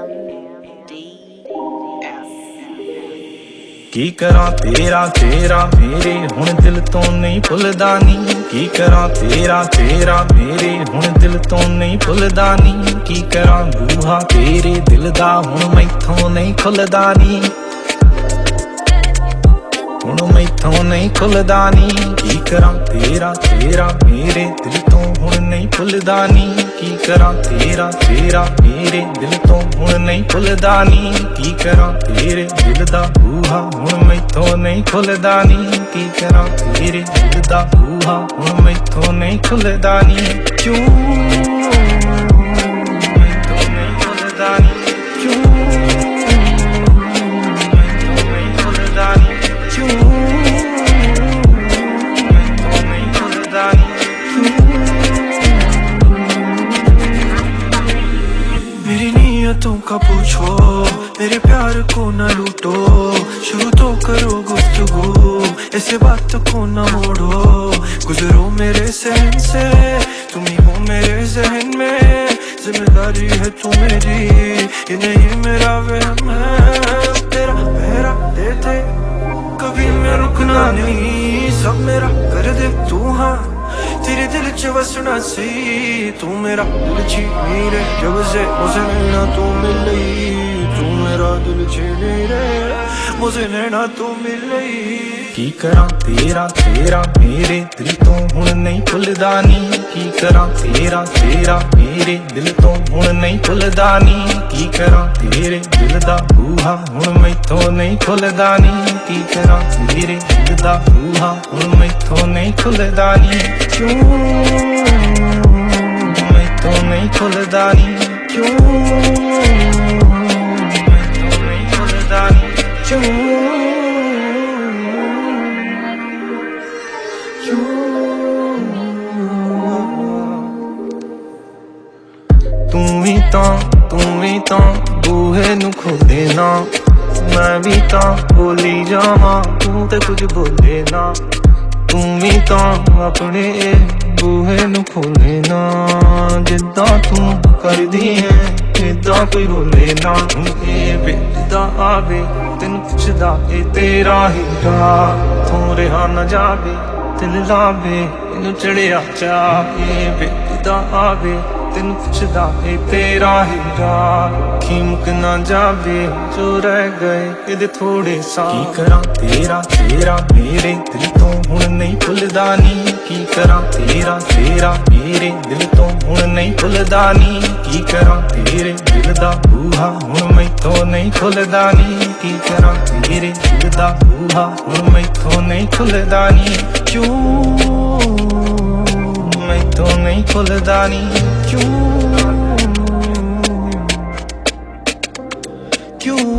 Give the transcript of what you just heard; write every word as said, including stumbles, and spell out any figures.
की करा तेरा तेरा मेरे हुण दिल तो नहीं भुलदा नी। की करा तेरा तेरा मेरे हुण दिल तो नहीं भुलदा नी। की करा बूहा तेरे दिल दा हुण मैथों नहीं खुलदा नी। हुण मैथों नहीं खुलदा नी। की करा तेरा तेरा मेरे दिल तो हुण नहीं भुलदा नी। की करा तेरा तेरा मेरे दिल तो हुण नहीं भुलदा नी। की करा तेरे दिल दा बूहा हुण मैथों नहीं खुलदा नी। की करा तेरे दिल दा बूहा हुण मैथों नहीं खुलदा नी। क्यों मैथों नहीं खुलदा नी। क्यों मैथों नहीं खुलदा नी। क्यों मैथों नहीं खुलदा नी। मेरी नीयतों का पूछो, मेरे प्यार को न लूटो। शुरू तो करो गुफ्तगू, ऐसे बात को न मोड़ो। गुजरो मेरे सहन से, तुम ही हो मेरे जहन में। जिम्मेदारी है तू मेरी, ये नहीं मेरा वहम है। तेरा पहरा देते कभी मैं रुकना नहीं। सब मेरा कर दे तू हाँ, तेरे दिल च वसना सी। तू मेरा दिल छीनी रे, जब से मुझे नैना तू मिली। तू मेरा दिल छीनी रे, मुझे नैना तू मिली। की करा तेरा तेरा मेरे दिल तो हुण नहीं भुलदा नी। की करा तेरा तेरा मेरे दिल तो हुण नहीं भुलदा नी। की करा तेरे दिल दा बूहा हुण मैथों नहीं खुलदा नी। की करा तेरे दिल दा बूहा हुण मैथों नहीं खुलदा नी। क्यों मैथों नहीं खुलदा नी। क्यों मैथों नहीं खुलदा नी। क्यों तू ही तां तू ही तां बूहे नू खोले ना। मैं भी तां बोली जावां, तू ते कुछ बोले ना। तू भी तां अपने बूहे नू खोले ना। जिद्दां तू करदी है इदां कोई बोले ना। ए बेदा आवे तेनू पुछदा ए तेरा हीरा। तू रहा न जावे दिल लावे इनू चढ़िया चा। ए बेदा आवे तेनू पुछदा ए तेरा हीरा। की मुक ना जावे जो रह गए इहदे थोड़े सा। की करा तेरा तेरा मेरे दिल तो हुण नहीं भुलदा नी। की करा तेरा तेरा मेरे दिल तो हुण नहीं भुलदा नी। की करा तेरे दिल दा बूहा हुण मैथों नहीं खुलदा नी। की करा तेरे दिल दा बूहा हुण मैथों नहीं खुलदा नी। क्यों मैथों नहीं खुलदा नी। क्यों क्यों